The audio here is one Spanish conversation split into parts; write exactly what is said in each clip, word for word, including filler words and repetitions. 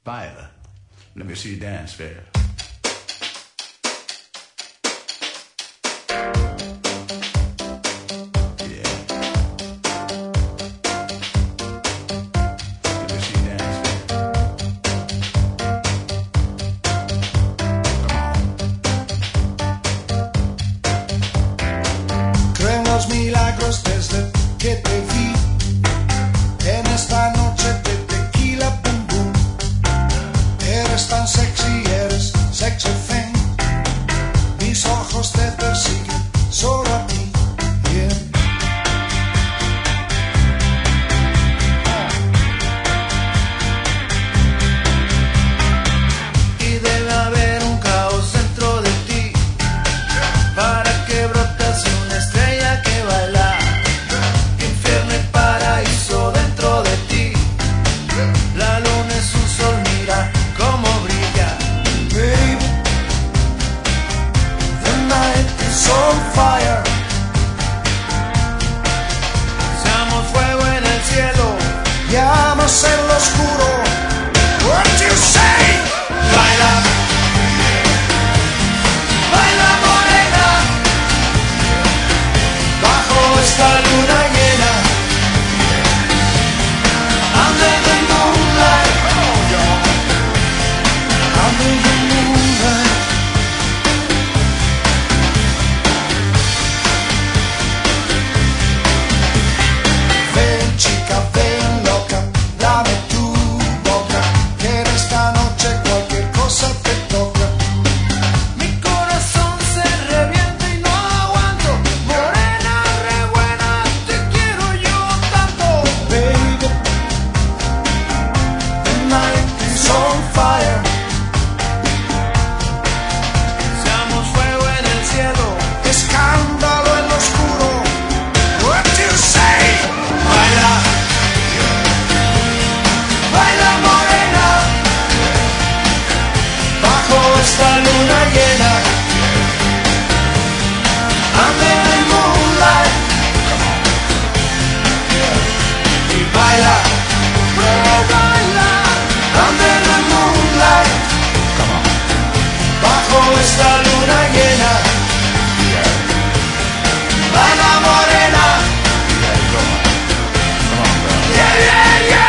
Baila. Let me see you dance, fair. Milagros desde que te vi en esta noche de tequila boom boom. Eres tan sexy, eres sexy thing. Mis ojos te persiguen solo a ti. Yeah. Y debe haber un caos dentro de ti para que brotes una estrella que baila. Infierno y paraíso dentro de ti. La luna es un sol, mira cómo brilla. Baby, the night is on fire. Seamos fuego en el cielo, llamas en lo oscuro. What you say? Baila, baila morena, bajo esta luna llena. Under the moonlight, under the moonlight. Ven chica, ven loca, dame tu boca, que en esta noche cualquier cosa te toca. Mi corazón se revienta y no aguanto. Morena, re buena, te quiero yo tanto. Baby, the night is on fire. Seamos fuego en el cielo, escándalo en lo oscuro. What you say? Baila, baila morena, bajo esta luna llena. Under the moonlight. Y baila, baila, under the moonlight. Bajo esta luna llena. Baila morena. Yeah, yeah, yeah.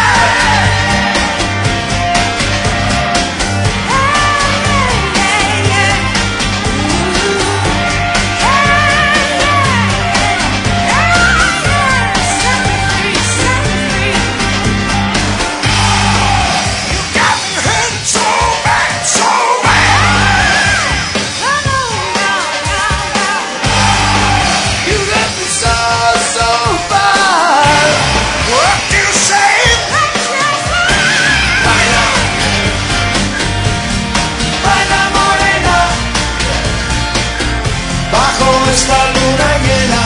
Esta luna llena.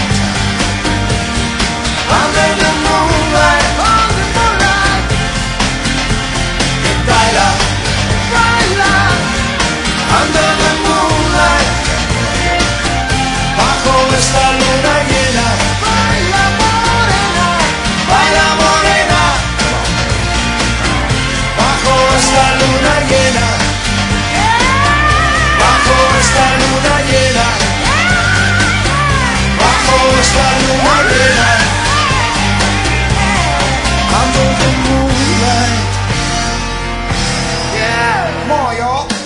Under the moonlight, under the moonlight. Baila, baila, under the moonlight. Bajo esta luna llena. Baila morena, baila morena. Bajo esta luna llena. Bajo esta luna llena. Esta luna llena. Under the moonlight. Yeah, more y'all.